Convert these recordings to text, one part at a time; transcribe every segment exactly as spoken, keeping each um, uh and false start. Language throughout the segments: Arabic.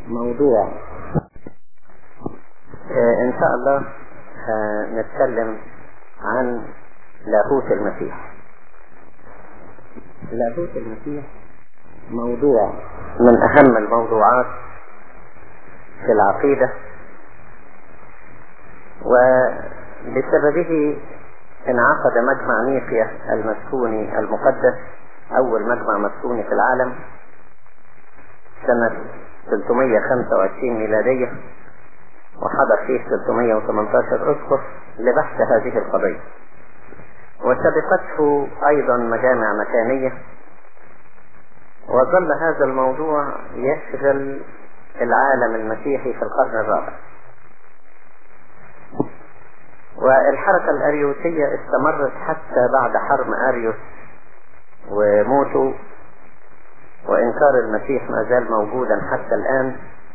موضوع آه ان شاء الله هنتكلم عن لاهوت المسيح. لاهوت المسيح موضوع من اهم الموضوعات في العقيدة، وبسببه انعقد مجمع نيقيا المسكوني المقدس، اول مجمع مسكوني في العالم سنة ثلاثمائة وخمسة وعشرين ميلادية، وحضر فيه ثلاثمائة وثمانية عشر اسقف لبحث هذه القضية، وسبقته ايضا مجامع مكانية، وظل هذا الموضوع يشغل العالم المسيحي في القرن الرابع. والحركة الاريوسية استمرت حتى بعد حرم اريوس وموته، وانكار المسيح ما زال موجودا حتى الان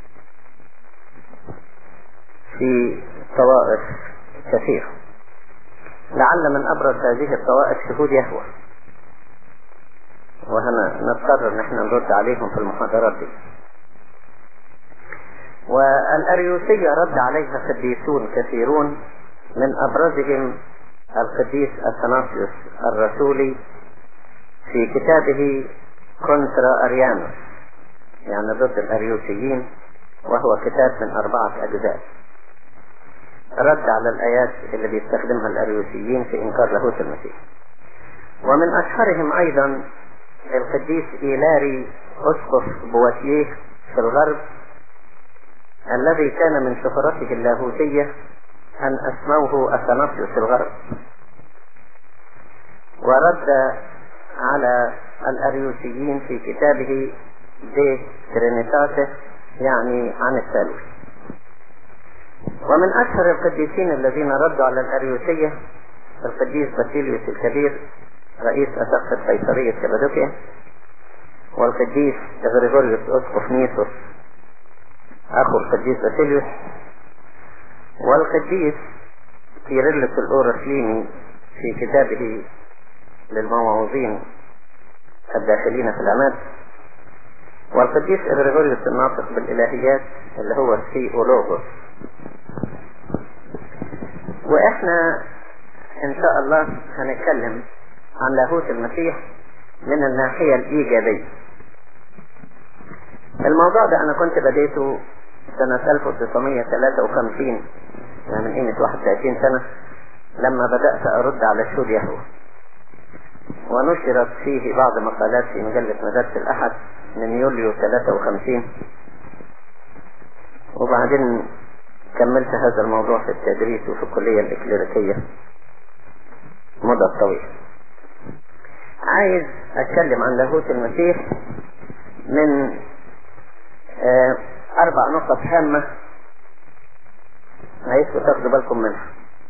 في طوائف كثيرة. لعل من ابرز هذه الطوائف شهود يهوه، وهنا نضطر ان احنا نرد عليهم في المحاضرات دي. والاريوسية رد عليها قديسون كثيرون، من ابرزهم القديس اثناسيوس الرسولي في كتابه كونترا اريانوس، يعني ضد الاريوسيين، وهو كتاب من اربعة اجزاء رد على الايات اللي بيستخدمها الاريوسيين في انكار لاهوت المسيح. ومن اشهرهم ايضا القديس إيلاري اسقف بواتيه في الغرب، الذي كان من شهرته اللاهوتية ان اسموه اثناسيوس الغرب، ورد على الاريوسيين في كتابه دي ترينيتاته، يعني عن الثالوث. ومن اشهر القديسين الذين ردوا على الاريوسية القديس باسيليوس الكبير، رئيس اسقفة قيصرية كابادوكيا، والقديس غريغوريوس اسقف نيسوس اخو القديس باسيليوس، والقديس كيرلس الاورشليمي في كتابه للمواعظين الداخلين في العماد، والقديس غريغوريوس الناطق بالالهيات اللي هو الثيولوغوس. واحنا ان شاء الله هنتكلم عن لاهوت المسيح من الناحية الايجابية. الموضوع ده انا كنت بديته سنة ألف وتسعمائة وثلاثة وخمسين، يعني من قيمة واحد وثلاثين سنة، لما بدأت ارد على شهود يهوه، ونشرت فيه بعض مقالات في مجلة مدارس الأحد من يوليو ثلاثة وخمسين، وبعدين كملت هذا الموضوع في التدريس وفي الكلية الإكليريكية مدة طويلة. عايز أتكلم عن لاهوت المسيح من آه أربع نقط هامة، عايزكم تاخدوا بالكم منها.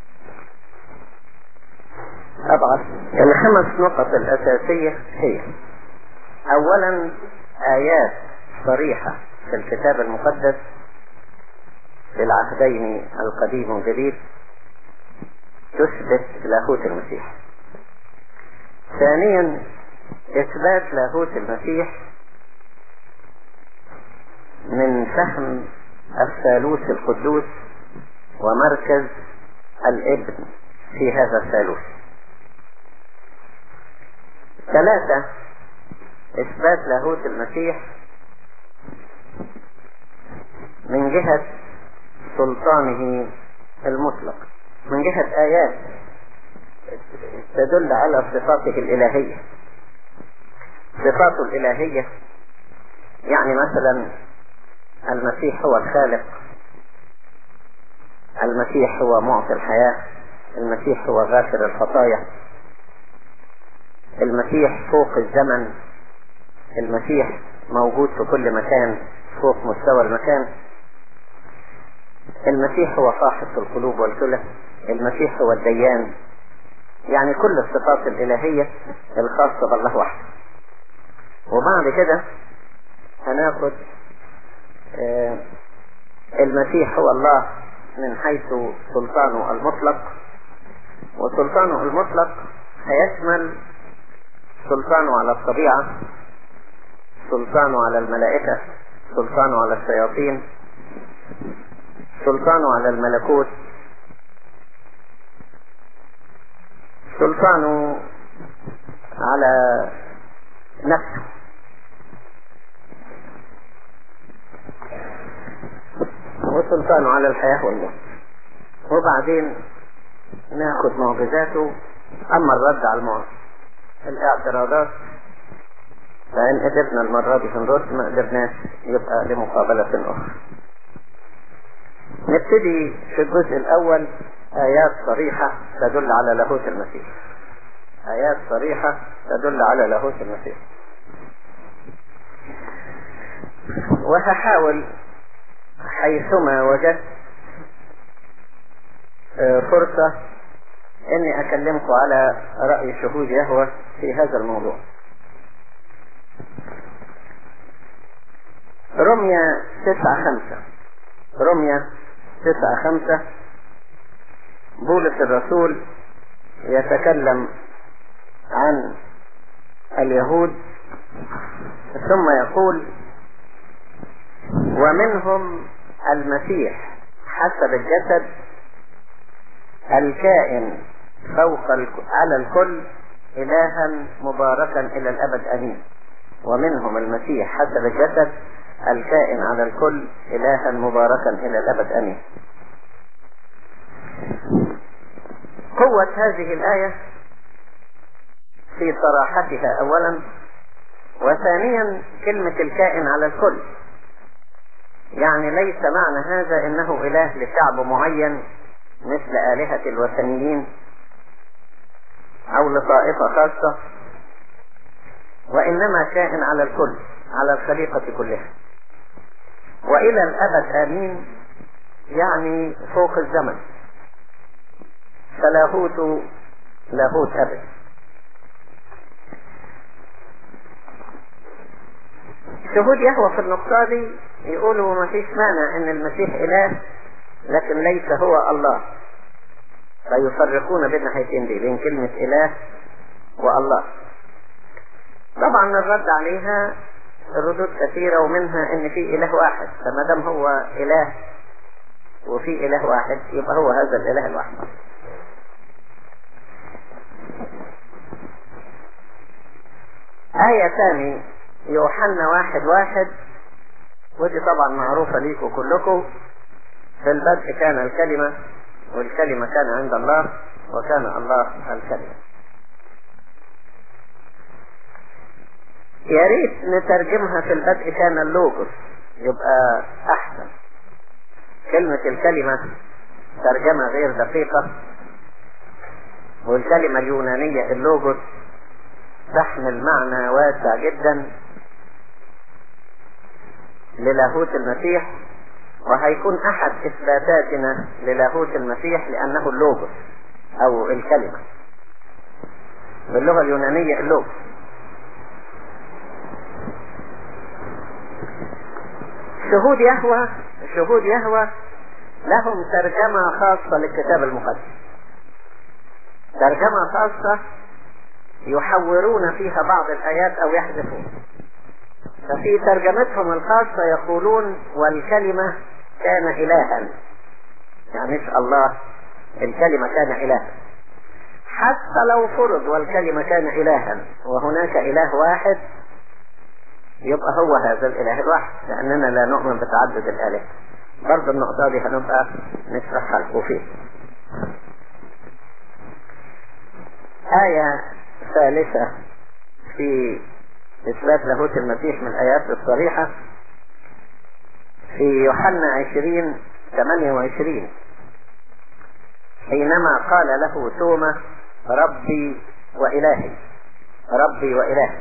طبعا الخمس نقط الأساسية هي: أولا آيات صريحة في الكتاب المقدس في العهدين القديم والجديد تثبت لاهوت المسيح. ثانيا إثبات لاهوت المسيح من فهم الثالوث القدوس ومركز الابن في هذا الثالوث. ثلاثة إثبات لاهوت المسيح من جهة سلطانه المطلق، من جهة آيات تدل على صفاته الإلهية. صفاته الإلهية يعني مثلا المسيح هو الخالق، المسيح هو معطي الحياة، المسيح هو غافر الخطايا، المسيح فوق الزمن، المسيح موجود في كل مكان فوق مستوى المكان، المسيح هو فاحص القلوب والكلى، المسيح هو الديان. يعني كل الصفات الإلهية الخاصة بالله وحده. وبعد كده هناخد آه المسيح هو الله من حيث سلطانه المطلق، وسلطانه المطلق هيشمل سلطانه على الطبيعة، سلطانه على الملائكة، سلطانه على الشياطين، سلطانه على الملكوت، سلطانه على نفسه. وسلطانه على الحياة والموت. وبعدين ناخد معجزاته. اما الرد على الموت الاعتراضات، فان قدرنا المرة دي هنرد، ما قدرناش يبقى لمقابلة اخرى. نبتدي في الجزء الاول ايات صريحة تدل على لاهوت المسيح. ايات صريحة تدل على لاهوت المسيح. وهحاول حيثما وجدت فرصة اني اكلمكم على رأي شهود يهوه في هذا الموضوع. رمية تسعة خمسة رمية تسعة خمسة بولس الرسول يتكلم عن اليهود ثم يقول: ومنهم المسيح حسب الجسد الكائن فوق على الكل إلها مباركا إلى الأبد آمين. ومنهم المسيح حسب الجسد الكائن على الكل إلها مباركا إلى الأبد آمين. قوة هذه الآية في صراحتها أولا، وثانيا كلمة الكائن على الكل. يعني ليس معنى هذا إنه إله لشعب معين مثل آلهة الوثنيين أو لطائفة خاصة، وإنما كائن على الكل، على الخليقة كلها، وإلى الأبد آمين، يعني فوق الزمن، فلاهوت لاهوت أبد. شهود يهوه في النقطة دي يقولوا ما فيش مانع ان المسيح اله لكن ليس هو الله، فيفرقون بين الناحيتين دي، بين كلمة اله والله. طبعا الرد عليها الردود كثيرة، ومنها ان في اله واحد، فما دام هو اله وفي اله واحد يبقى هو هذا الاله الواحد. آية ثانية يوحنا واحد واحد، ودي طبعا معروفة ليكم كلكم: في البدء كان الكلمة والكلمة كان عند الله وكان الله الكلمة. يا ريت نترجمها في البدء كان اللوجوس، يبقى أحسن. كلمة الكلمة ترجمة غير دقيقة، والكلمة اليونانية اللوجوس تحمل معنى واسع جدا للاهوت المسيح، وهيكون احد اثباتاتنا للاهوت المسيح لانه اللوجوس او الكلمة باللغة اليونانية اللوجوس. شهود يهوه شهود يهوه لهم ترجمة خاصة للكتاب المقدس، ترجمة خاصة يحورون فيها بعض الآيات أو يحذفون. ففي ترجمتهم الخاصة يقولون: والكلمة كان إلها، يعني مش الله، الكلمة كان إلها. حتى لو فرض والكلمة كان إلها وهناك إله واحد، يبقى هو هذا الإله الواحد، لأننا لا نؤمن بتعدد الآلهة. برضو النقطة دي هنبقى نشرحها لكم فيه. آية ثالثة في إثبات لاهوت المسيح من الآيات الصريحة في يوحنا عشرين ثمانية وعشرين، حينما قال له توما: ربي وإلهي، ربي وإلهي.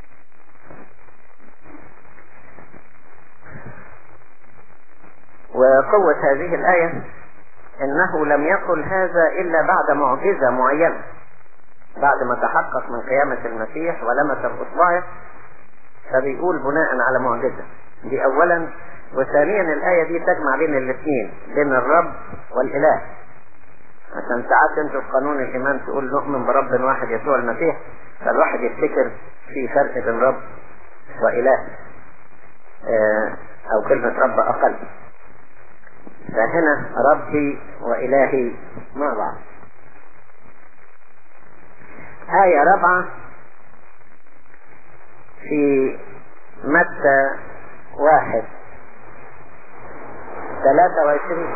وقوة هذه الآية إنه لم يقل هذا إلا بعد معجزة معينة، بعد ما تحقق من قيامة المسيح ولمس بإصبعه، فبيقول بناء على معجزة دي أولا. وثانيا الآية دي تجمع بين الاثنين، بين الرب والإله، عشان ساعات انتوا في قانون الإيمان تقول نؤمن برب واحد يسوع المسيح، فالواحد يفتكر في فرق بين رب وإله. آه او كلمة رب اقل. فهنا ربي والهي مع بعض. آية رابعة في متى واحد ثلاثة وعشرين،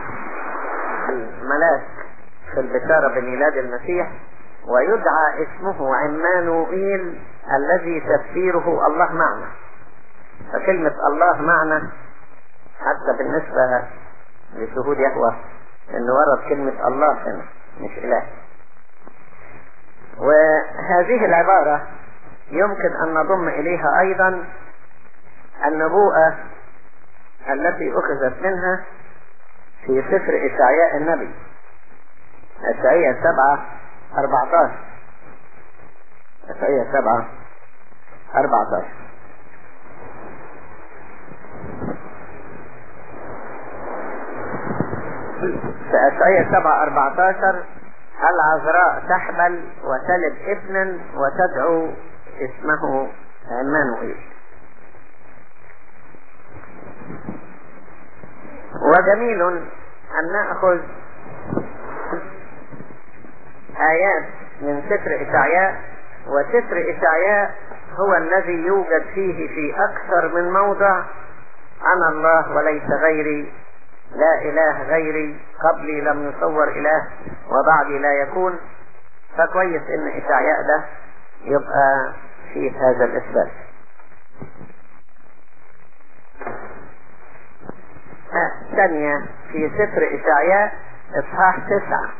الملاك في البشارة بميلاد المسيح: ويدعى اسمه عمانوئيل الذي تفسيره الله معنا. فكلمة الله معنا حتى بالنسبة لشهود يهوه انه ورد كلمة الله هنا مش اله. وهذه العبارة يمكن ان نضم اليها ايضا النبوءة التي اخذت منها في سفر اشعياء النبي، اشعياء سبعة اربعة عشر. اشعياء سبعة اربعة عشر: في اشعياء سبعة اربعة عشر: العذراء تحمل وتلد ابنا وتدعو اسمه عمانوئيل. وجميل ان نأخذ آيات من سفر إشعياء، وسفر إشعياء هو الذي يوجد فيه في أكثر من موضع: أنا الله وليس غيري، لا إله غيري، قبلي لم يصور إله وبعدي لا يكون. فكويس إن إشعياء ده يبقى فيه هذا الإثبات. ثانية في سفر إشعياء إصحاح تسعة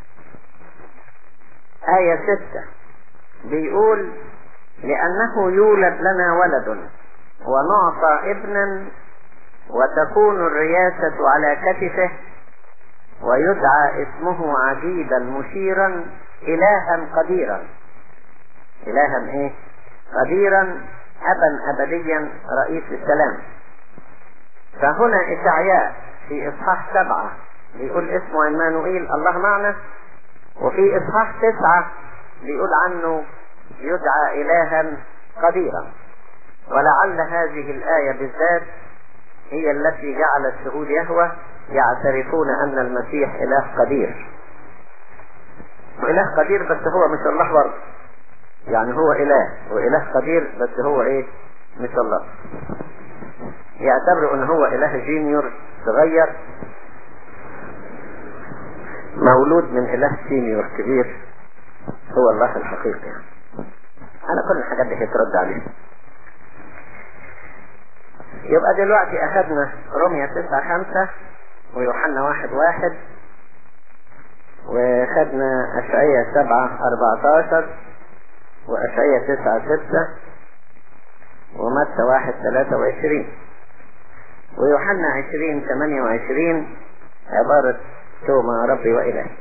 آية ستة بيقول: لأنه يولد لنا ولد ونعطى ابنا وتكون الرياسة على كتفه ويدعى اسمه عجيبا مشيرا إلها قديرا. إلها ايه؟ قديرا، أبا أبديا، رئيس السلام. فهنا إشعياء في إصحاح سبعة بيقول اسمه عمانوئيل الله معنا، وفي إصحاح تسعة بيقول عنه يدعى إلها قديرا. ولعل هذه الآية بالذات هي التي جعلت شهود يهوه يعترفون أن المسيح إله قدير. إله قدير بس هو مش الله برضه، يعني هو إله وإله قدير بس هو إيه؟ مش الله. يعتبروا أن هو إله جينيور صغير مولود من إله سينيور كبير هو الله الحقيقي. يعني أنا كل الحاجات دي هترد عليه. يبقى دلوقتي أخذنا رومية تسعة خمسة ويوحنا واحد واحد، وأخذنا أشعياء سبعة أربعة عشر وأشعياء تسعة ستة ومتى واحد ثلاثة وعشرين ويوحنا عشرين ثمانية وعشرين عبارة توما ربي وإلهي.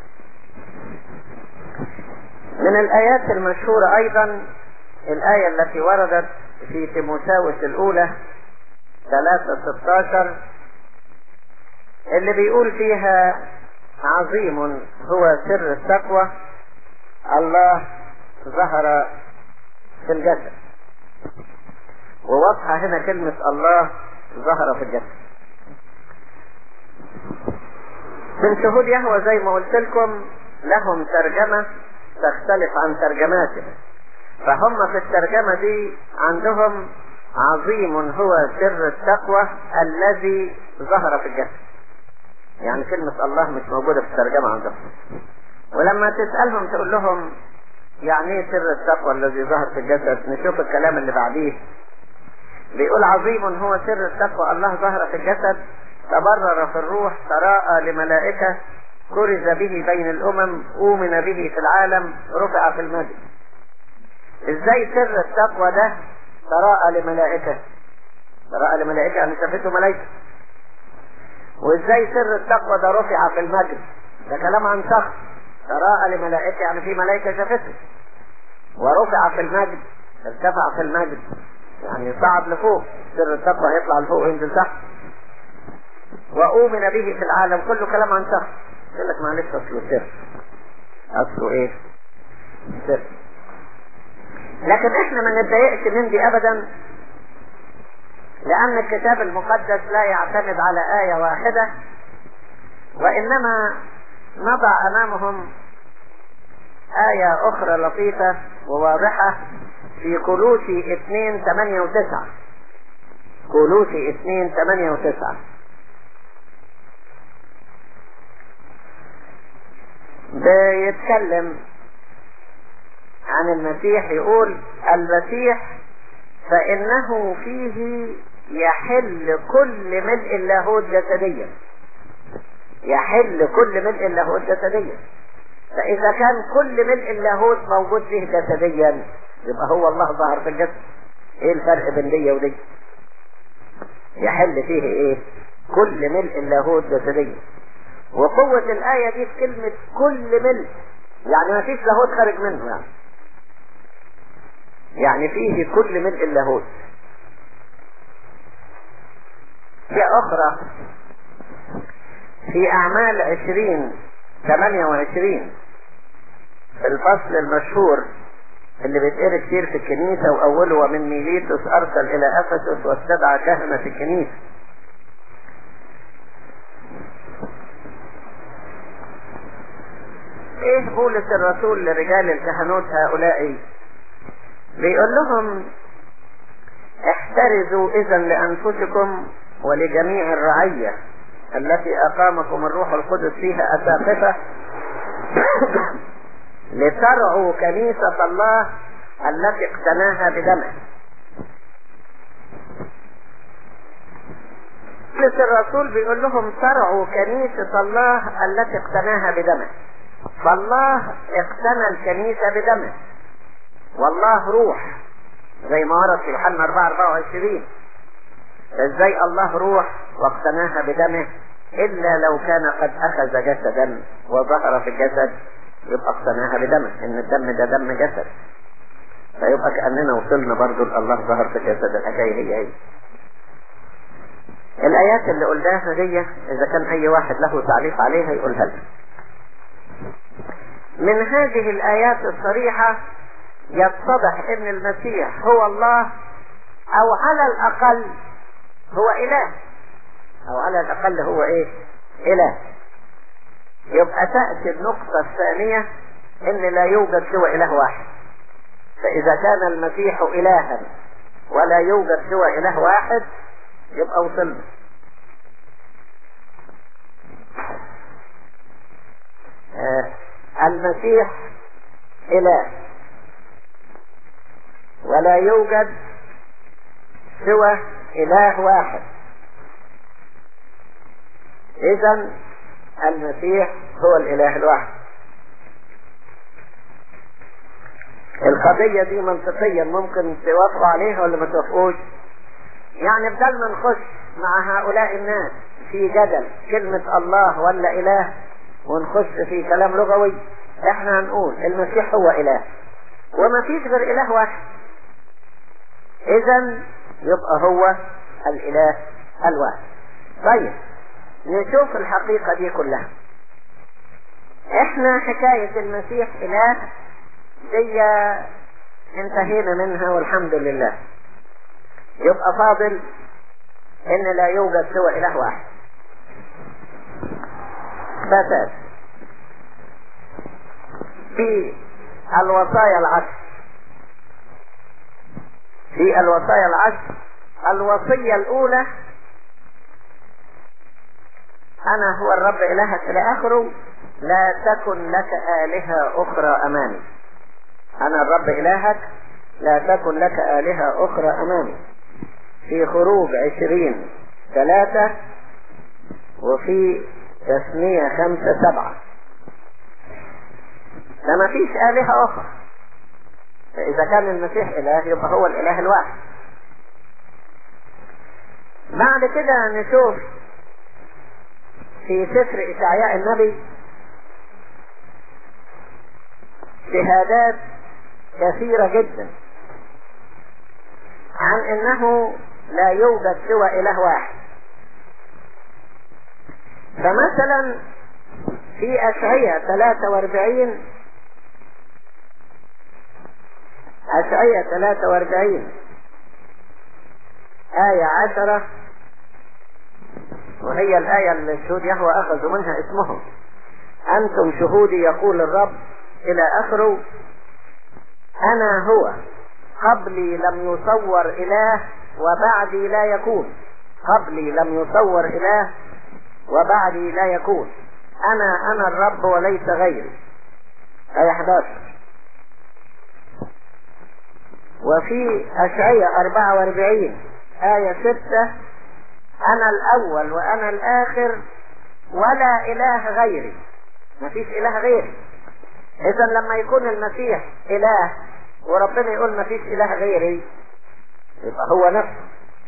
من الآيات المشهورة أيضا الآية التي وردت في تيموثاوس الأولى ثلاثة ستة عشر اللي بيقول فيها: عظيم هو سر التقوى، الله ظهر في الجسد. وواضحة هنا كلمة الله ظهر في الجسد. من شهود يهوه زي ما قلت لكم لهم ترجمة تختلف عن ترجماتهم، فهم في الترجمة دي عندهم عظيم هو سر التقوى الذي ظهر في الجسد. يعني كلمة الله مش موجودة في الترجمة عندهم. ولما تسألهم تقول لهم يعني ايه سر التقوى الذي ظهر في الجسد، نشوف الكلام اللي بعديه. بيقول: عظيم هو سر التقوى، الله ظهر في الجسد، تبرر في الروح، تراءى لملائكة، كرز به بين الأمم، أؤمن به في العالم، رفع في المجد. ازاي سر التقوى ده تراءى لملائكة؟ تراءى لملائكة يعني شافته ملائكة. وازاي سر التقوى ده رفع في المجد؟ ده كلام عن شخص. تراءى لملائكة يعني في ملائكة شافته. ورفع في المجد، ارتفع في المجد يعني صعد لفوق. سر التقوى يطلع لفوق وينزل تحت. وأؤمن به في العالم، كله كلام عن شخص. يقول لك معلش اصله سر. اصله ايه؟ سر. لكن احنا ما نتضايقش من دي ابدا، لأن الكتاب المقدس لا يعتمد على آية واحدة، وإنما نضع أمامهم آية أخرى لطيفة وواضحة في كولوسي اثنين ثمانية وتسعة. كولوسي اثنين ثمانية وتسعة بيتكلم عن المسيح، يقول: المسيح فإنه فيه يحل كل ملء اللاهوت جسديا. يحل كل ملء اللاهوت جسديا. فإذا كان كل ملء اللاهوت موجود فيه جسديا، يبقى هو الله ظهر في الجسد. ايه الفرق بين دي ودي؟ يحل فيه ايه؟ كل ملء اللاهوت جسديا. وقوة الآية دي في كلمة كل ملء، يعني ما فيش لاهوت خارج منه، يعني يعني فيه كل ملء اللاهوت. في أخرى في أعمال عشرين ثمانية وعشرين، في الفصل المشهور اللي بيتقرأ كتير في الكنيسة، وأوله: ومن ميليتوس أرسل إلى أفسس واستدعى كهنة الكنيسة. ايه بولس الرسول لرجال الكهنوت هؤلاء؟ بيقول لهم: احترزوا اذا لانفسكم ولجميع الرعية التي اقامكم الروح القدس فيها اساقفة لترعوا كنيسة الله التي اقتناها بدمه. بولس الرسول بيقول لهم: ترعوا كنيسة الله التي اقتناها بدمه. فالله اقتنى الكنيسة بدمه، والله روح، زي ما ورد في يوحنا أربعة أربعة وعشرين. ازاي الله روح واقتناها بدمه؟ الا لو كان قد اخذ جسدا وظهر في الجسد، يبقى اقتناها بدمه، ان الدم ده دم جسد. فيبقى كأننا وصلنا برضو الله ظهر في الجسد. الحكاية هي هي. الايات اللي قلناها دي اذا كان اي واحد له تعليق عليها يقولها لنا. من هذه الآيات الصريحة يتضح ان المسيح هو الله، او على الاقل هو اله، او على الاقل هو ايه؟ اله. يبقى تأتي النقطة الثانية ان لا يوجد سوى اله واحد. فاذا كان المسيح الها ولا يوجد سوى اله واحد، يبقى وصلنا. آه المسيح اله ولا يوجد سوى اله واحد. اذا المسيح هو الاله الواحد. القضية دي منطقيا ممكن توافقوا عليها ولا ما توافقوش؟ يعني بدل ما نخش مع هؤلاء الناس في جدل كلمة الله ولا اله ونخش في كلام لغوي، احنا هنقول المسيح هو اله وما فيش غير اله واحد. اذا يبقى هو الاله الواحد. طيب نشوف الحقيقة دي كلها. احنا حكاية المسيح اله دي انتهينا منها والحمد لله. يبقى فاضل ان لا يوجد سوى اله واحد بس. في الوصايا العشر في الوصايا العشر الوصية الاولى: انا هو الرب الهك الى اخره، لا تكن لك آلهة اخرى امامي. انا الرب الهك، لا تكن لك آلهة اخرى امامي. في خروج عشرين ثلاثة، وفي تثنية خمسة سبعة. ده ما فيش آلهة اخرى. فاذا كان المسيح اله يبقى هو الاله الواحد. بعد كده نشوف في سفر إشعياء النبي شهادات كثيرة جدا عن انه لا يوجد سوى اله واحد. فمثلا في أشعياء ثلاثة واربعين أشعياء ثلاثة واربعين آية عشرة، وهي الآية اللي الشهود يهوى أخذوا منها اسمهم. أنتم شهودي يقول الرب إلى آخره. أنا هو، قبلي لم يصور إله وبعدي لا يكون. قبلي لم يصور إله وبعدي لا يكون. أنا أنا الرب وليس غيري. آية إحدى عشر. وفي أشعياء أربعة وأربعين آية ستة، أنا الأول وأنا الآخر ولا إله غيري. مفيش إله غيري. إذا لما يكون المسيح إله وربنا يقول مفيش إله غيري، يبقى هو نفسه.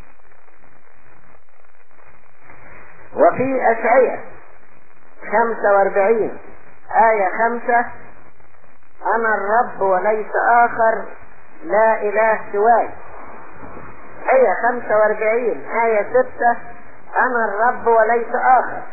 وفي أشعياء خمسة وأربعين آية خمسة، أنا الرب وليس آخر، لا إله سواي. آية خمسة وأربعين آية ستة، أنا الرب وليس آخر.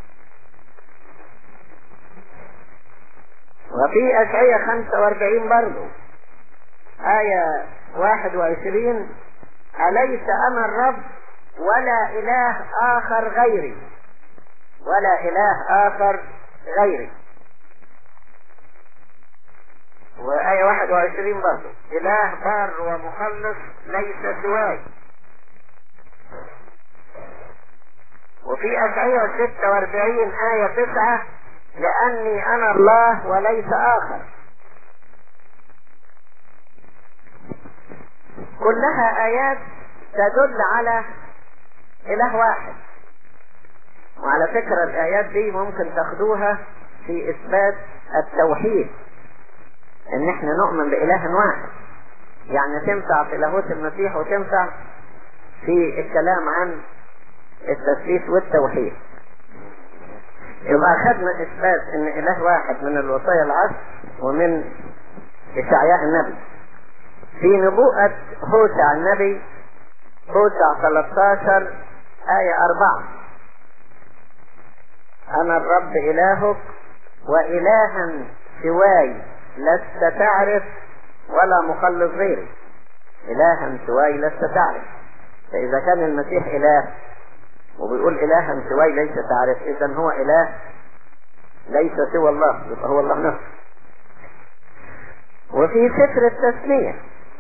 وفي أشعياء خمسة وأربعين برضو آية واحد وعشرين، أليس أنا الرب ولا إله آخر غيري. ولا إله آخر غيري. وآية واحد وعشرين برضو، إله بار ومخلص ليس سواي. وفي أشعياء ستة وأربعين آية تسعة، لأني أنا الله وليس آخر. كلها آيات تدل على إله واحد. وعلى فكرة الآيات دي ممكن تاخدوها في إثبات التوحيد، إن إحنا نؤمن بإله واحد. يعني تنفع في لاهوت المسيح وتنفع في الكلام عن التثليث والتوحيد. يبقى أخذنا إثبات إن إله واحد من الوصايا العشر ومن إشعياء النبي. في نبوءة هوشع النبي، هوشع ثلاثة عشر آية أربعة، أنا الرب إلهك وإلها سواي لست تعرف ولا مخلص غيري. إلها سواي لست تعرف. فإذا كان المسيح إله وبيقول إلها سواي ليس تعرف، إذن هو إله ليس سوى الله، يبقى هو الله نفسه. وفي سفر التثنية،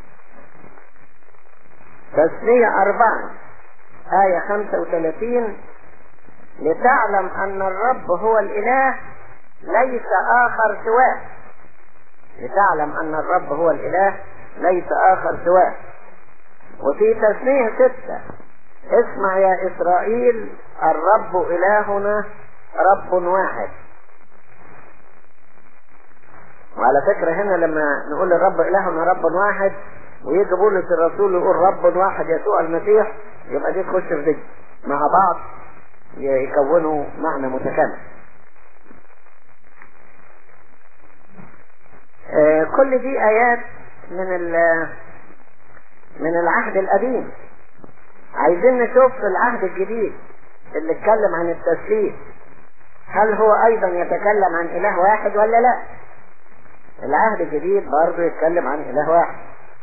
تثنية أربعة آية خمسة وثلاثين، لتعلم أن الرب هو الإله ليس آخر سواه. لتعلم أن الرب هو الإله ليس آخر سواه. وفي تثنية ستة، اسمع يا إسرائيل الرب إلهنا رب واحد. وعلى فكرة هنا لما نقول الرب إلهنا رب واحد ويجي بولس الرسول يقول رب واحد يسوع المسيح، يبقى دي تخش في دي مع بعض يكونوا معنى متكامل. آه كل دي آيات من من العهد القديم. عايزين نشوف في العهد الجديد اللي اتكلم عن التثليث، هل هو ايضا يتكلم عن اله واحد ولا لا؟ العهد الجديد برضه يتكلم عن اله واحد.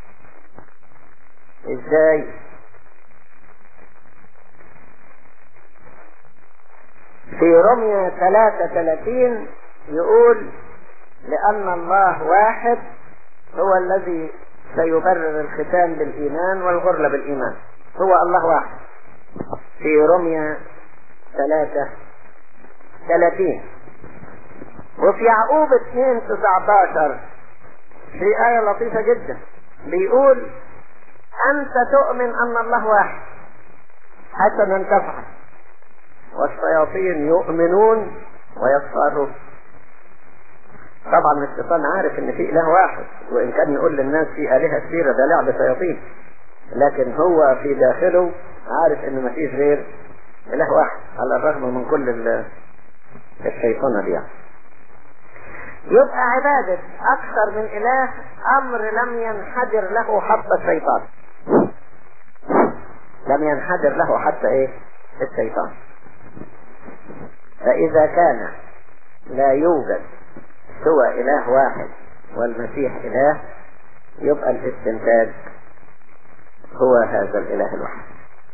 ازاي؟ في رمية ثلاثة وثلاثين يقول لأن الله واحد هو الذي سيبرر الختان بالإيمان والغرلة بالإيمان. هو الله واحد. في رمية ثلاثة وثلاثين. وفي يعقوب اثنين تسعة عشر في آية لطيفة جدا بيقول أنت تؤمن أن الله واحد حسنا تفعل والشياطين يؤمنون ويصفرون. طبعا الشيطان عارف ان في اله واحد، وان كان يقول للناس في الهة كثيرة ده لعب شياطين، لكن هو في داخله عارف ان ما فيش غير اله واحد على الرغم من كل الشيطان دي. يبقى عبادة اكثر من اله امر لم ينحدر له حتى الشيطان. لم ينحدر له حتى ايه الشيطان. فاذا كان لا يوجد سوى اله واحد والمسيح اله، يبقى الاستنتاج هو هذا الاله الواحد.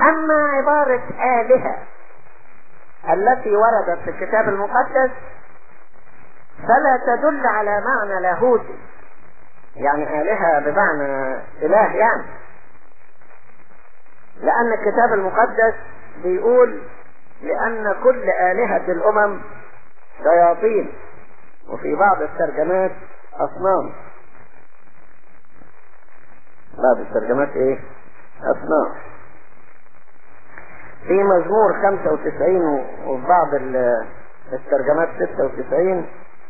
أما عبارة آلهة التي وردت في الكتاب المقدس فلا تدل على معنى لاهوتي، يعني آلهة بمعنى إله يعني، لأن الكتاب المقدس بيقول لأن كل آلهة الأمم شياطين، وفي بعض الترجمات أصنام. بعض الترجمات إيه؟ أصنام. في مزمور خمسة وتسعين وفي بعض الترجمات ستة وتسعين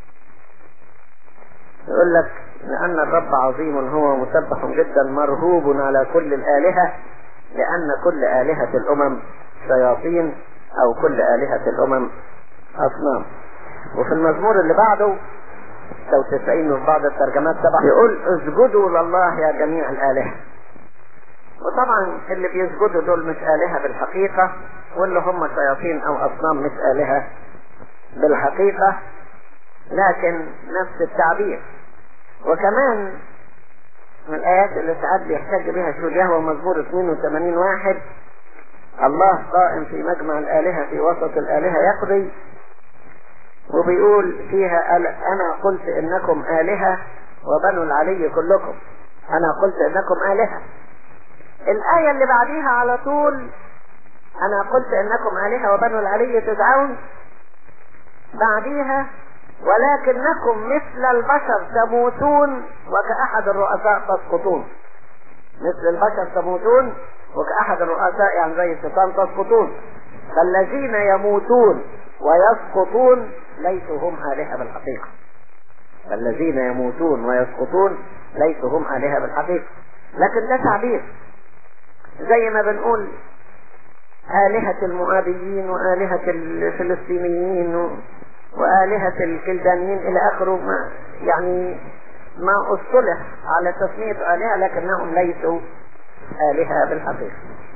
يقول لك لأن الرب عظيم هو مسبح جدا مرهوب على كل الآلهة، لأن كل آلهة الأمم شياطين أو كل آلهة الأمم أصنام. وفي المزمور اللي بعده ستة وتسعين وفي بعض الترجمات سبعة يقول اسجدوا لله يا جميع الآلهة. وطبعا اللي بيسجدوا دول مش آلهة بالحقيقة، واللي هم شياطين أو أصنام مش آلهة بالحقيقة، لكن نفس التعبير. وكمان من الآيات اللي ساعات بيحتاج بها شو يهوى مزمور اثنين وثمانين واحد الله قائم في مجمع الآلهة في وسط الآلهة يقضي، وبيقول فيها أنا قلت إنكم آلهة وبنو العلي كلكم. أنا قلت إنكم آلهة. الآية اللي بعديها على طول أنا قلت إنكم آلهة وبنو العلي تدعون، بعديها ولكنكم مثل البشر تموتون وكأحد الرؤساء تسقطون. مثل البشر تموتون وكأحد الرؤساء يعني زي الشيطان تسقطون. فالذين يموتون ويسقطون ليسوا هم آلهة بالحقيقة. الذين يموتون ويسقطون ليسوا هم آلهة بالحقيقة، لكن ده تعبير زي ما بنقول آلهة المؤابيين وآلهة الفلسطينيين وآلهة الكلدانيين إلى آخره، ما يعني ما أصطلح على تسمية آلهة لكنهم ليسوا آلهة بالحقيقة.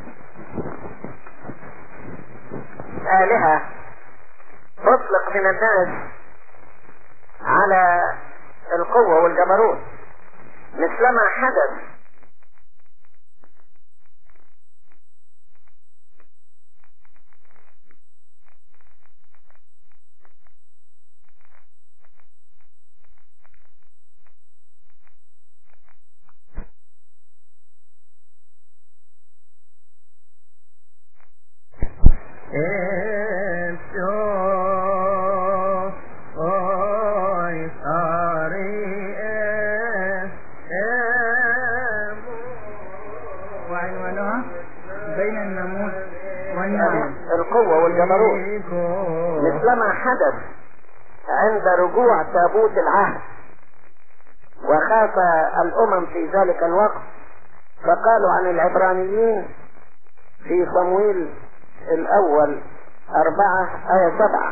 آلهة تطلق من الناس على القوة والجبروت، مثلما حدث القوة والجبروت، مثلما حدث عند رجوع تابوت العهد وخاف الأمم في ذلك الوقت، فقالوا عن العبرانيين في صمويل الأول أربعة آية سبعة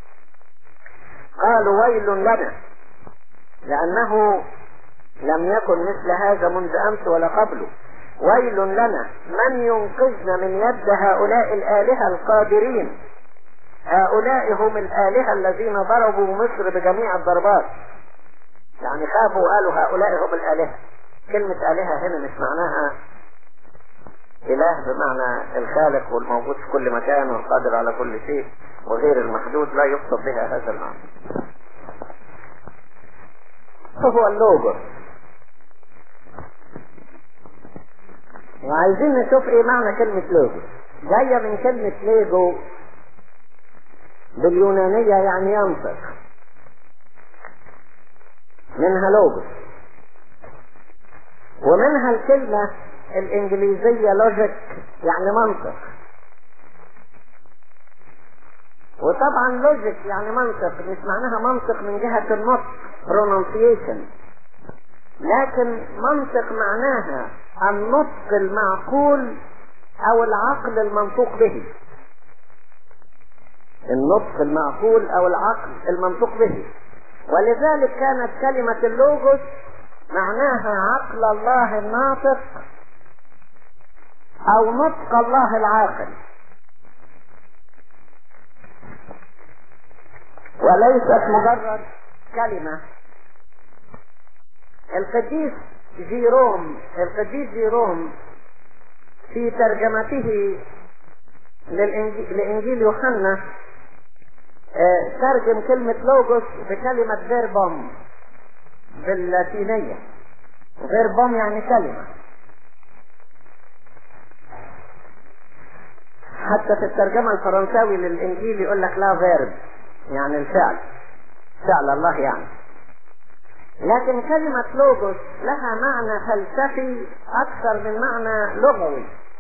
قالوا ويل لنا لأنه لم يكن مثل هذا منذ أمس ولا قبله، ويل لنا من ينقذنا من يد هؤلاء الآلهة القادرين. هؤلاء هم الآلهة الذين ضربوا مصر بجميع الضربات، يعني خافوا وقالوا هؤلاء هم الآلهة. كلمة آلهة هنا مش معناها إله بمعنى الخالق والموجود في كل مكان والقادر على كل شيء وغير المحدود، لا يقصد بها هذا المعنى. هو اللوجوس. وعايزين نشوف ايه معنى كلمة لوجوس. جاية من كلمة ليجو باليونانية يعني ينطق، منها لوجوس، ومنها الكلمة الانجليزية لوجيك يعني منطق. وطبعا لوجيك يعني منطق مش معناها منطق من جهة النطق pronunciation، لكن منطق معناها النطق المعقول او العقل المنطوق به. النطق المعقول او العقل المنطوق به. ولذلك كانت كلمة اللوجوس معناها عقل الله الناطق او نطق الله العاقل، وليست مجرد كلمة. القديس جيروم القديس جيروم في ترجمته للإنجيل, لإنجيل يوحنا اه ترجم كلمة لوجوس بكلمة فيربوم باللاتينية. فيربوم يعني كلمة. حتى في الترجمة الفرنساوي للإنجيل يقول لك لا فيرب يعني الفعل، فعل الله يعني. لكن كلمة لوجوس لها معنى فلسفي أكثر من معنى لغوي.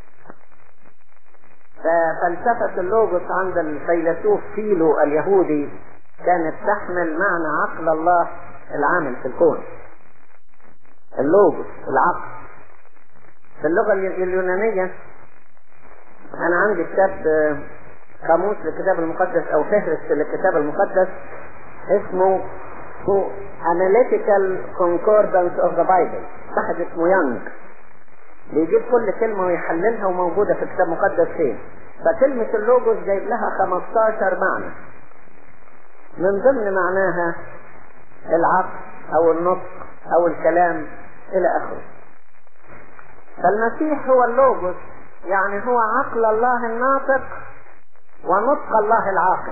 ففلسفة اللوجوس عند الفيلسوف فيلو اليهودي كانت تحمل معنى عقل الله العامل في الكون. اللوجوس العقل. في اللغة اليونانية أنا عندي كتاب قاموس للكتاب المقدس أو فهرس للكتاب المقدس اسمه Analytical Concordance of the Bible. واحد اسمه يانج بيجيب كل كلمة ويحللها وموجودة في الكتاب المقدس فين. فكلمة اللوجوس جايب لها خمستاشر معنى، من ضمن معناها العقل أو النطق أو الكلام إلى آخره. فالمسيح هو اللوجوس، يعني هو عقل الله الناطق ونطق الله العاقل.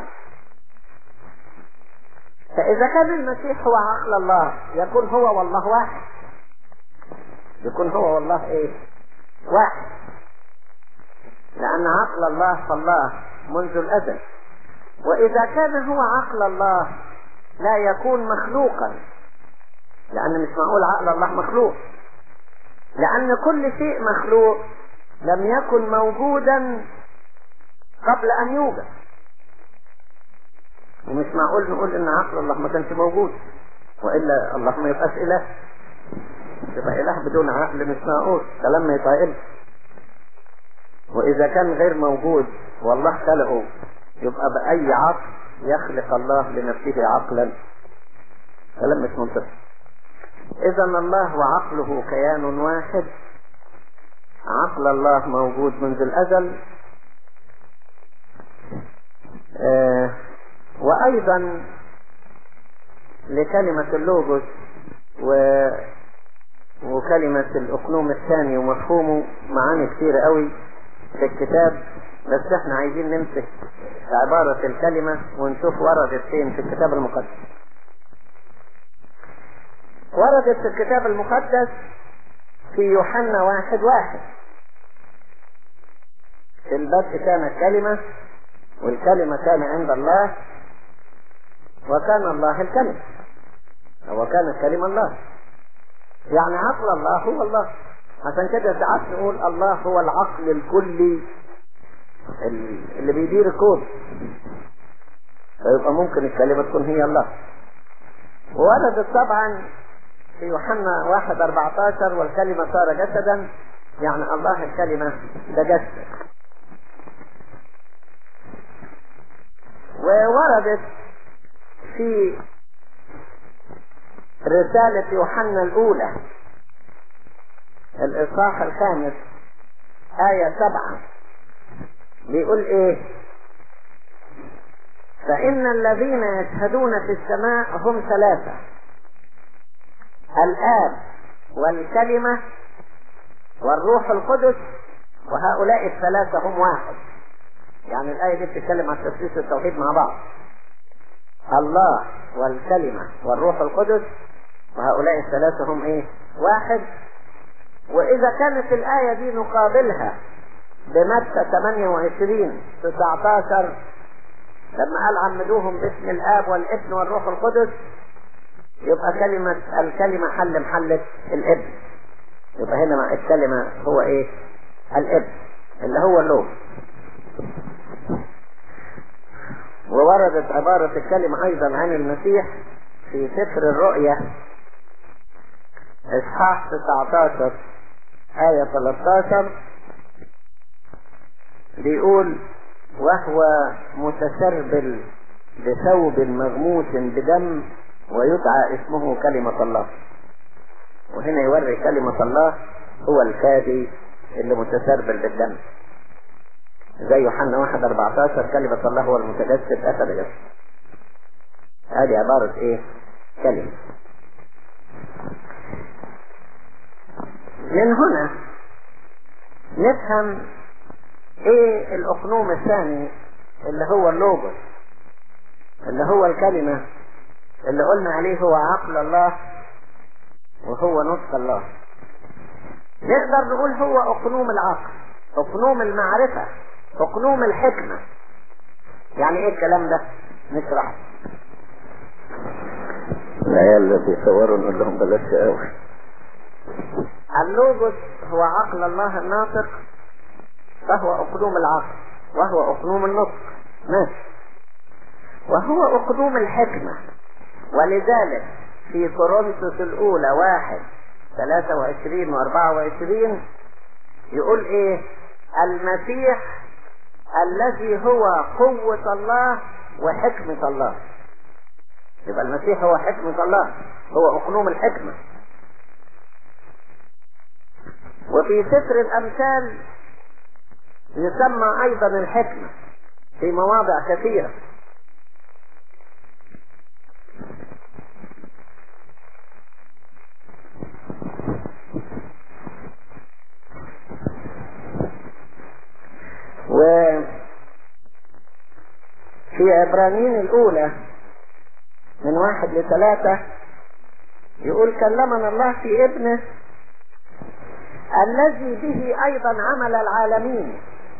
فإذا كان المسيح هو عقل الله يكون هو والله واحد، يكون هو والله ايه؟ واحد، لأن عقل الله فالله منذ الأزل. وإذا كان هو عقل الله لا يكون مخلوقا، لأن مش معقول عقل الله مخلوق، لأن كل شيء مخلوق لم يكن موجودا قبل أن يوجد. ومش معقول نقول ان عقل الله ما كانش موجود، وإلا الله ما يبقاش إله. يبقى إله بدون عقل مش معقول، كلام ما يطاقلش. وإذا كان غير موجود والله خلقه يبقى بأي عقل يخلق الله لنفسه عقلا؟ كلام مش منطقي. إذا الله وعقله كيان واحد. عقل الله موجود منذ الأزل. آه وأيضا لكلمة اللوجوس و... وكلمة الأقنوم الثاني ومفهومه معاني كتير قوي في الكتاب، بس احنا عايزين نمسك عبارة الكلمة ونشوف وردت فين في الكتاب المقدس. وردت في الكتاب المقدس في يوحنا واحد واحد. في البدء كان الكلمة والكلمة كان عند الله وكان الله الكلمة، وكان الكلمة الله. يعني عقل الله هو الله. عشان كده ساعات نقول الله هو العقل الكلي اللي بيدير الكون، فيبقى ممكن الكلمة تكون هي الله. ووردت طبعا في يوحنا واحد أربعتاشر والكلمة صار جسدا، يعني الله الكلمة ده جسد. ووردت في رسالة يوحنا الأولى الإصحاح الخامس آية سبعة بيقول إيه؟ فإن الذين يشهدون في السماء هم ثلاثة، الآب والكلمة والروح القدس، وهؤلاء الثلاثة هم واحد. يعني الآية دي بتتكلم عن تثليث التوحيد مع بعض. الله والكلمة والروح القدس وهؤلاء الثلاثة هم ايه؟ واحد. وإذا كانت الآية دي نقابلها بمتى ثمانية وعشرين تسعتاشر لما قال عمدوهم باسم الآب والابن والروح القدس، يبقى كلمة الكلمة حل محلة الابن. يبقى هنا مع الكلمة هو ايه؟ الابن اللي هو اللوح. ووردت عبارة الكلمة أيضا عن المسيح في سفر الرؤيا إصحاح تسعتاشر آية ثلاثة عشر بيقول وهو متسربل بثوب مغموس بدم ويدعى اسمه كلمة الله. وهنا يوري كلمة الله هو الفادي اللي متسربل بالدم، زي يوحنا واحد أربعتاشر كلمة الله هو المتجسد أخذ جسد. هذه عبارة ايه؟ كلمة. من هنا نفهم ايه الاقنوم الثاني اللي هو اللوجوس، اللي هو الكلمة اللي قلنا عليه هو عقل الله وهو نطق الله. نقدر نقول هو اقنوم العقل، اقنوم المعرفة، اقنوم الحكمة. يعني ايه الكلام ده؟ نشرح. العيال اللي بيصوروا نقول لهم بلاش قوي. اللوجوس هو عقل الله الناطق، فهو اقنوم العقل وهو اقنوم النطق، ماشي. وهو اقنوم الحكمة، ولذلك في كورنثوس الاولى واحد ثلاثة وعشرين واربعة وعشرين يقول ايه؟ المسيح الذي هو قوة الله وحكمة الله. يبقى المسيح هو حكمة الله، هو اقنوم الحكمة. وفي سفر الامثال يسمى ايضا الحكمة في مواضع كثيرة. وفي عبرانيين الأولى من واحد لثلاثة يقول كلمنا الله في ابنه الذي به أيضا عمل العالمين،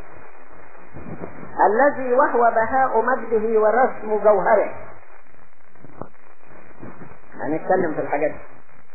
الذي وهو بهاء مجده ورسم جوهره. هنتكلم في الحاجات دي.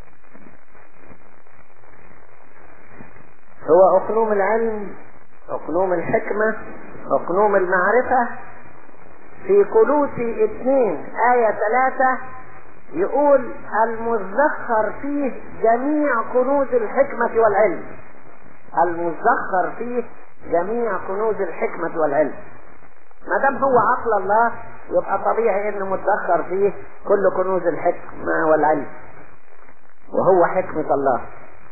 هو أقنوم العلم، اقنوم الحكمة، اقنوم المعرفة. في كولوسي اثنين آية ثلاثة يقول المزخر فيه جميع كنوز الحكمة والعلم. المزخر فيه جميع كنوز الحكمة والعلم. ما دام هو عقل الله يبقى طبيعي انه متذخر فيه كل كنوز الحكمة والعلم، وهو حكمة الله.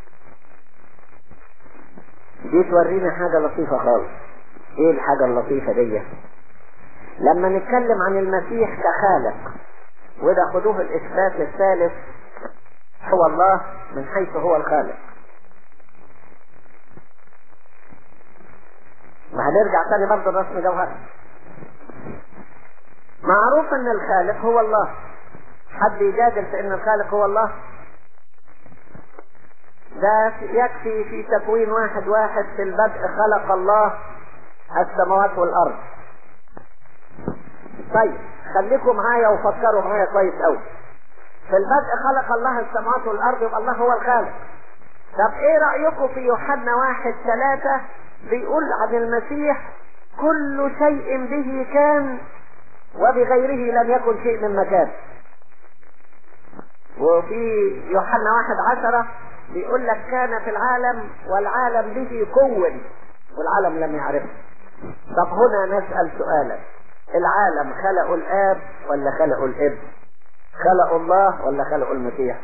دي تورينا حاجة لطيفة خالص. ايه الحاجة اللطيفة دي؟ لما نتكلم عن المسيح كخالق، وده خدوه الاثبات الثالث، هو الله من حيث هو الخالق. وهنرجع تاني برضه الرسم جوهر. معروف ان الخالق هو الله. حد يجادل في ان الخالق هو الله؟ ده يكفي في تكوين واحد واحد في البدء خلق الله السماوات والارض. طيب خليكم معايا وفكروا معايا كويس قوي. في البدء خلق الله السماوات والارض، يبقى الله هو الخالق. طب ايه رأيكم في يوحنا واحد ثلاثة بيقول عن المسيح كل شيء به كان وبغيره لم يكن شيء من مكان. وفي يوحنا واحد عشرة بيقول لك كان في العالم والعالم به كون والعالم لم يعرفه. طب هنا نسأل سؤالا، العالم خلقوا الآب ولا خلقوا الابن؟ خلقوا الله ولا خلقوا المسيح؟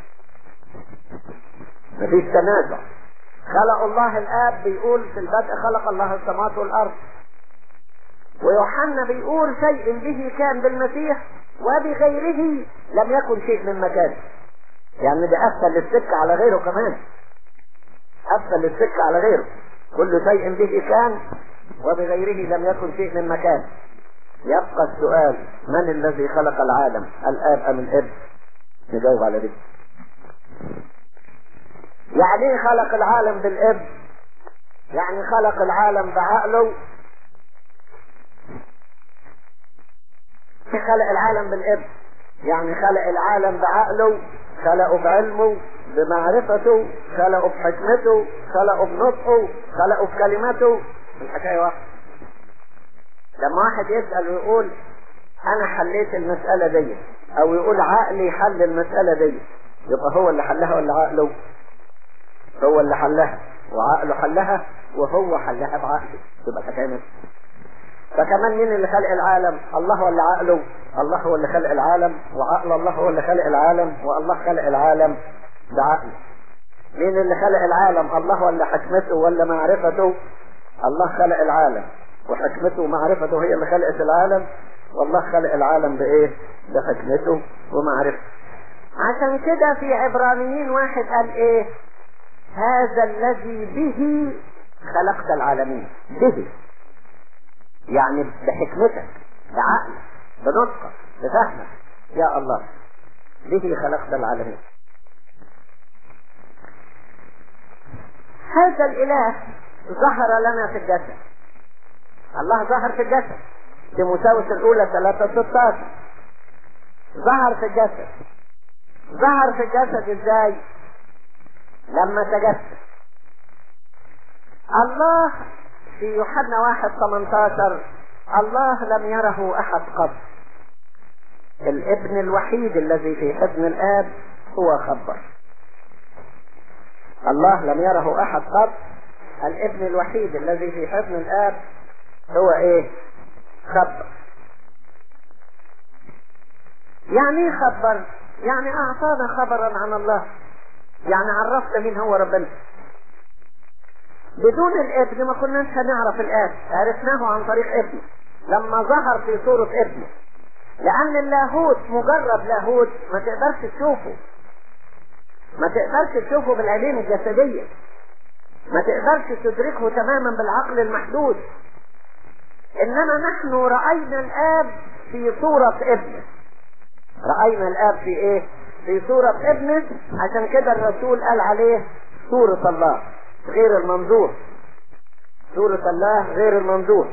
مفيش تنازع. خلقوا الله الآب، بيقول في البدء خلق الله السماوات والأرض. ويوحنا بيقول شيء به كان بالمسيح وبغيره لم يكن شيء من مكانه. يعني ده أفضل للسكة على غيره كمان، أفضل للسكة على غيره. كل شيء به كان وبغيره لم يكن شيء من مكانه. يبقى السؤال، من الذي خلق العالم، الآب أم الابن؟ نجاوب على دي. يعني ايه خلق العالم بالابن؟ يعني خلق العالم بعقله. خلق العالم بالابن يعني خلق العالم بعقله، خلقه بعلمه بمعرفته، خلقه بحكمته، خلقه بنطقه، خلقه بكلمته. الحكاية واحدة. لما واحد يسأل ويقول انا حليت المسألة دي، او يقول عقلي حل المسألة دي، يبقى هو اللي حلها ولا عقله؟ هو اللي حلها وعقله حلها، وهو حلها بعقله. يبقى الحكاية. فكمان مين اللي خلق العالم؟ الله ولا عقله؟ الله هو اللي خلق العالم، وعقل الله هو اللي خلق العالم، والله خلق العالم بعقله. مين اللي خلق العالم؟ الله ولا حكمته ولا معرفته؟ الله خلق العالم، وحكمته ومعرفته هي اللي خلقت العالم، والله خلق العالم بايه؟ بحكمته ومعرفته. عشان كده في عبرانيين واحد قال ايه؟ هذا الذي به خلقت العالمين. به يعني بحكمتك، بعقلك، بنطقك، بفهمك يا الله. به خلقت العالمين. هذا الإله ظهر لنا في الجسد. الله ظهر في الجسد. تيموثاوس الأولى ثلاثة ستة عشر ظهر في الجسد. ظهر في الجسد ازاي؟ لما تجسد. الله في يوحنا واحد ثمانية عشر الله لم يره أحد قط، الابن الوحيد الذي في حضن الآب هو خبر. الله لم يره أحد قط، الابن الوحيد الذي في حضن الآب هو ايه؟ خبر. يعني ايه خبر؟ يعني اعطانا خبرا عن الله، يعني عرفنا مين هو ربنا. بدون الابن ما كناش هنعرف الآب، عرفناه عن طريق ابنه لما ظهر في صورة ابنه. لأن اللاهوت مجرد لاهوت ما تقدرش تشوفه، ما تقدرش تشوفه بالعينين الجسدية، ما تقدرش تدركه تماما بالعقل المحدود. إنما نحن رأينا الآب في صورة ابنه. رأينا الآب في إيه؟ في صورة ابنه. عشان كده الرسول قال عليه صورة الله غير المنظور. صورة الله غير المنظور.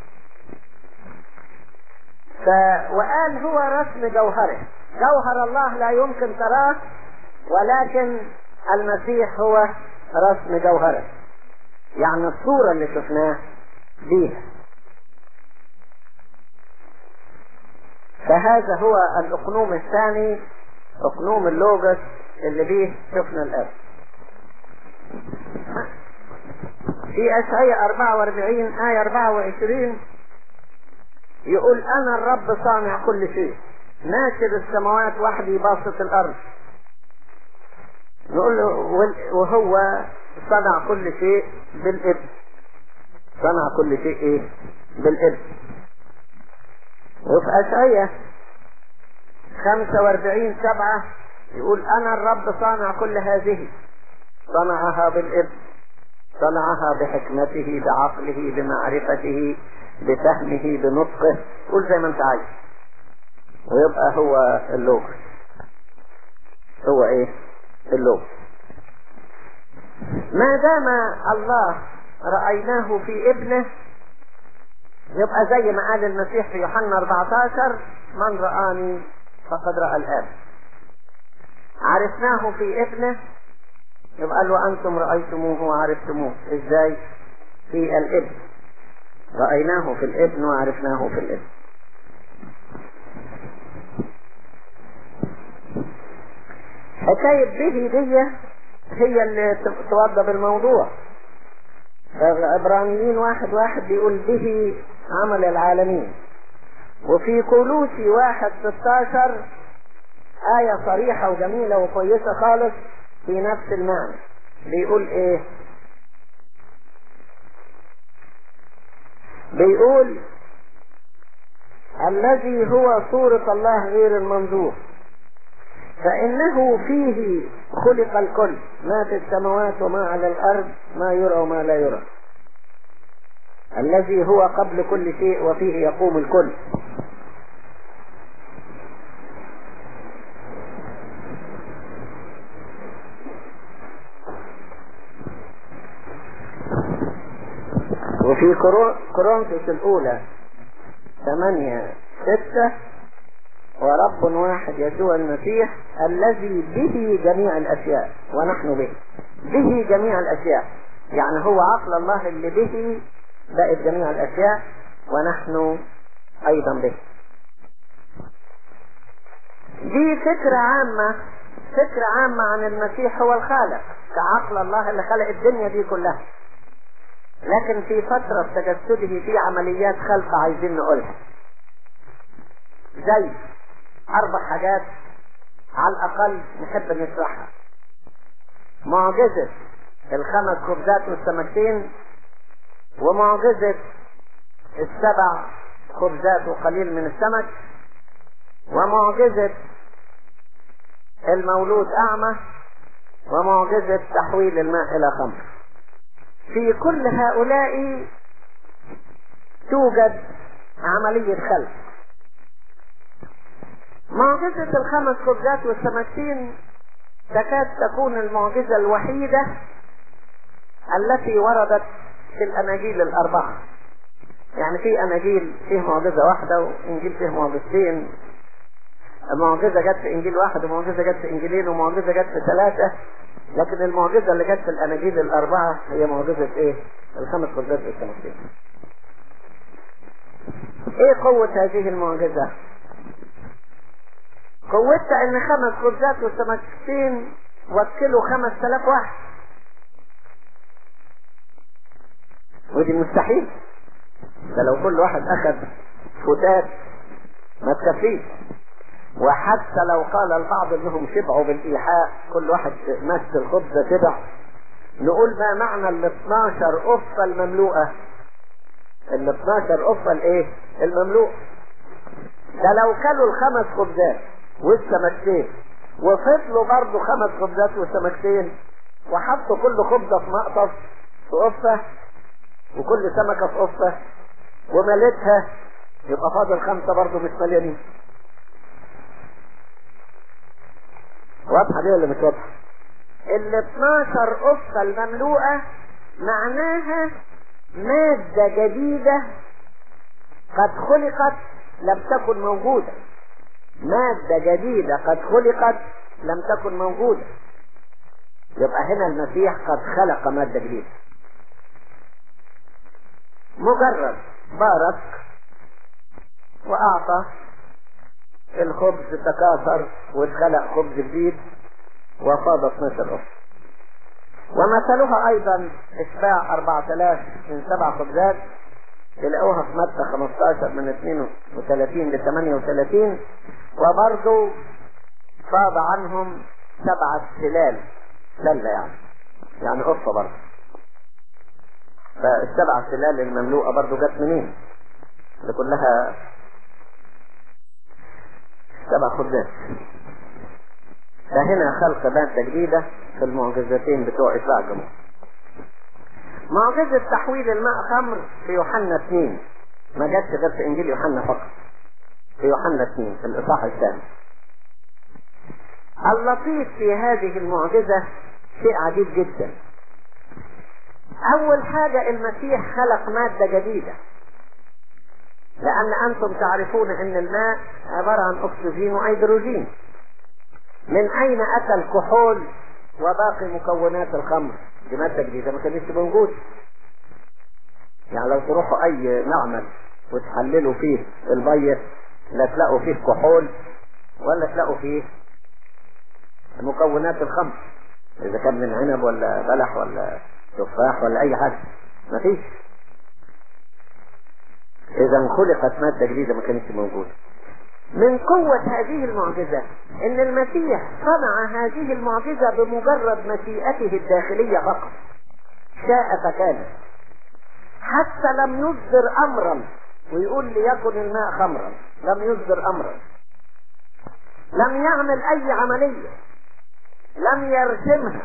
ف... وقال هو رسم جوهره. جوهر الله لا يمكن تراه، ولكن المسيح هو رسم جوهره، يعني الصورة اللي شفناه بيها. فهذا هو الأقنوم الثاني، أقنوم اللوجس اللي بيه شفنا الآب. في أشعياء أربعة وأربعين آية أربعة وعشرين يقول أنا الرب صانع كل شيء، ناشر السماوات وحدي باسط الأرض. نقول له وهو صنع كل شيء بالابن. صنع كل شيء ايه؟ بالابن. وفي أشعياء خمسة وأربعين سبعة يقول أنا الرب صانع كل هذه، صنعها بالابن، صنعها بحكمته، بعقله، بمعرفته، بفهمه، بنطقه. قول زي ما انت عايز. ويبقى هو اللوجس. هو ايه؟ اللوجس. ما دام الله رأيناه في ابنه، يبقى زي ما قال المسيح في يوحنا أربعة عشر من رآني فقد رأى الآب. عرفناه في ابنه، يبقى له أنتم رأيتموه وعرفتموه. ازاي؟ في الابن. رأيناه في الابن وعرفناه في الابن. حكاية به دي هي اللي توضى بالموضوع. فالعبرانيين واحد واحد بيقول به عمل العالمين. وفي كولوسي واحد ستاشر آية صريحة وجميلة وكويسة خالص في نفس المعنى. بيقول ايه؟ بيقول الذي هو صورة الله غير المنظور، فإنه فيه خلق الكل، ما في السماوات وما على الأرض، ما يرى وما لا يرى. الذي هو قبل كل شيء وفيه يقوم الكل. وفي كورنثوس الأولى ثمانية ستة ورب واحد يسوع المسيح الذي به جميع الأشياء ونحن به. به جميع الأشياء يعني هو عقل الله اللي به بقت جميع الأشياء، ونحن أيضا به. دي فكرة عامة، فكرة عامة عن المسيح هو الخالق كعقل الله اللي خلق الدنيا دي كلها. لكن في فترة تجسده في عمليات خلق عايزين نقولها، زي أربع حاجات على الأقل نحب نشرحها. معجزة الخمس خبزات والسمكتين، ومعجزة السبع خبزات وقليل من السمك، ومعجزة المولود أعمى، ومعجزة تحويل الماء إلى خمر. في كل هؤلاء توجد عملية خلق. معجزة الخمس خبزات والسمكتين تكاد تكون المعجزة الوحيدة التي وردت في الأناجيل الأربعة. يعني في أناجيل فيه معجزة واحدة وإنجيل فيه معجزتين، معجزة جت في إنجيل واحد ومعجزة جت في إنجيلين ومعجزة جت في ثلاثة، لكن المعجزة اللي جت في الأناجيل الأربعة هي معجزة إيه؟ الخمس خبزات والسمكتين. إيه قوة هذه المعجزة؟ قوتها إن خمس خبزات والسمكتين وكلوا خمس آلاف واحد، ودي مستحيل. ده لو كل واحد أخذ فتات ما تكفيش. وحتى لو قال البعض انهم شبعوا بالايحاء، كل واحد مس الخبزه شبع، نقول ما معنى ال اثناشر قفه المملوءه؟ ال اثناشر قفه الايه؟ المملوءه. ده لو كلوا الخمس خبزات والسمكتين وفضلوا برضه خمس خبزات والسمكتين وحطوا كل خبزه في مقطف في قفه وكل سمكه في قفه وملتها، يبقى فاضل خمسه برضه مش مليانين. واضحة دي ولا مش واضحة؟ ال اثناشر قفة المملوءة معناها مادة جديدة قد خلقت لم تكن موجودة. مادة جديدة قد خلقت لم تكن موجودة. يبقى هنا المسيح قد خلق مادة جديدة. مجرد بارك وأعطى الخبز تكاثر واتخلق خبز جديد وفاض اثناشر قفة. ومثلها ايضا اشباع اربعة آلاف من سبع خبزات، تلاقوها في متى خمستاشر من اثنين وثلاثين ل ثمانية وثلاثين. وبرضو فاض عنهم سبعة سلال، سلة يعني يعني قفة برضو. فالسبع سلال المملوءة برضو جت منين؟ اللي كلها سبع خبزات. فهنا خلق مادة جديدة في المعجزتين بتوع إسراء الجمهور. معجزة تحويل الماء خمر في يوحنا اثنين ما جاتش غير في إنجيل يوحنا فقط، في يوحنا اثنين في الإصحاح الثاني. اللطيف في هذه المعجزة شيء عجيب جدا. أول حاجة المسيح خلق مادة جديدة، لأن أنتم تعرفون أن الماء عبارة عن أكسجين وهيدروجين. من أين أتى الكحول وباقي مكونات الخمر؟ دي مادة جديدة ما كانتش موجودة. يعني لو تروحوا أي معمل وتحللوا فيه البيض لا تلاقوا فيه كحول ولا تلاقوا فيه مكونات الخمر، إذا كان من عنب ولا بلح ولا تفاح ولا أي حاجة مفيش. إذا خلقت مادة جديدة ما كانتش موجودة. من قوة هذه المعجزة إن المسيح صنع هذه المعجزة بمجرد مشيئته الداخلية فقط، شاء فكان. حتى لم يصدر أمرا ويقول ليكن الماء خمرا، لم يصدر أمرا، لم يعمل أي عملية، لم يرسمها،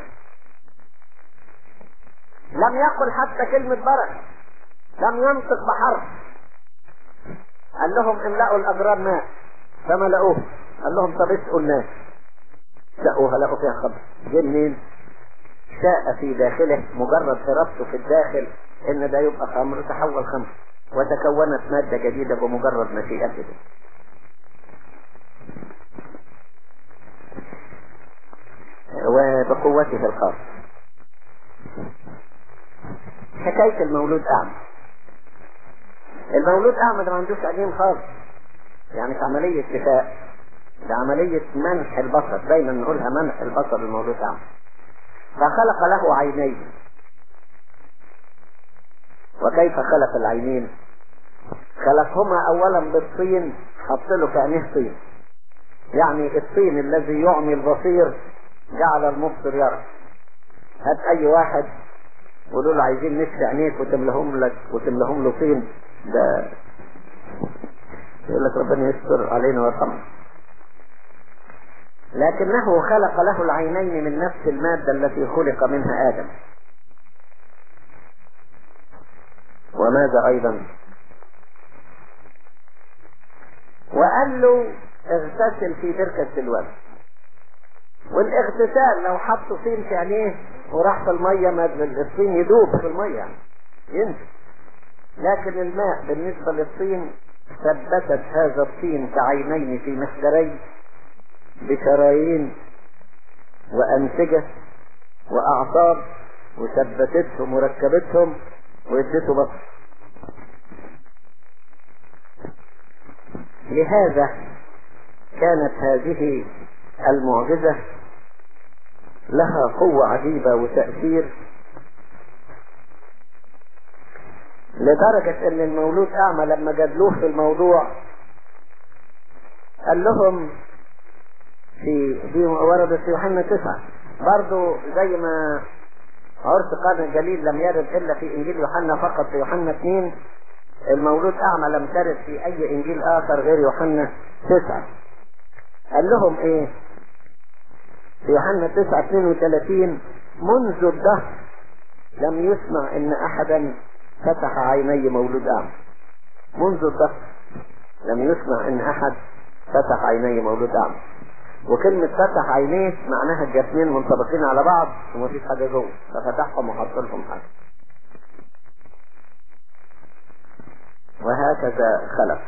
لم يقل حتى كلمة بركة، لم ينطق بحرف. قال لهم املأوا الأجرام ماء فملأوه. قال لهم طب اسقوا الناس، سقوها لقوا فيها خمر. جه منين؟ شاء في داخله، مجرد إرادته في الداخل ان ده يبقى خمر تحول خمر، وتكونت مادة جديدة بمجرد مشيئته. وبقوته الخاصة. حكاية المولود أعمى. المولود أعمى ده ما عندوش عينين خالص، يعني في عملية شفاء، ده عملية منح البصر، دايما نقولها منح البصر المولود أعمى. فخلق له عينين. وكيف خلق العينين؟ خلقهما أولا بالطين، حط له في عينيه طين، يعني الطين الذي يعمي البصير جعل المبصر يرى. هات أي واحد وقولوا له عايزين نشفي عينيك وتملهم لك وتملهم له طين، ده يقول لك ربنا يستر علينا ويرحمنا. لكنه خلق له العينين من نفس المادة التي خلق منها آدم. وماذا أيضا؟ وقال له اغتسل في بركة سلوان. والاغتسال لو حطوا طين في عينيه وراح في المية، ما الطين يدوب في المية يعني ينزل، لكن الماء بالنسبة للطين ثبتت هذا الطين كعينين في مسدرين بشرايين وأنسجة وأعصاب، وثبتتهم وركبتهم وادته بصر. لهذا كانت هذه المعجزة لها قوة عجيبة وتأثير، لدرجة ان المولود اعمى لما جادلوه في الموضوع قال لهم في دي وردت في يوحنا تسعة برضو، زي ما عرس قرن الجليل لم يرد الا في انجيل يوحنا فقط، في يوحنا اثنين المولود اعمى لم ترد في اي انجيل اخر غير يوحنا تسعة. قال لهم ايه في يوحنا تسعة اثنين وثلاثين؟ منذ الدهر لم يسمع ان احدا فتح عيني مولود اعمى. منذ الدهر لم يسمع ان احد فتح عيني مولود اعمى. وكلمة فتح عينيه معناها الجسمين منطبقين على بعض ومفيش حاجة جوه، ففتحهم وحط لهم حاجة. وهكذا خلق.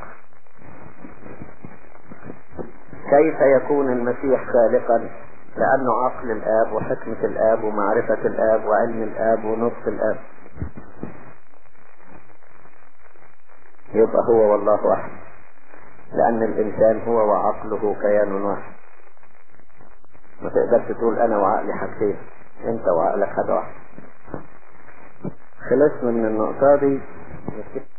كيف يكون المسيح خالقا؟ لأنه عقل الآب وحكمة الآب ومعرفة الآب وعلم الآب ونطق الآب. يبقى هو والله واحد، لأن الإنسان هو وعقله كيان واحد. ما تقدرش تقول أنا وعقلي حاجتين، أنت وعقلك حاجة واحدة. خلصنا من النقطة دي.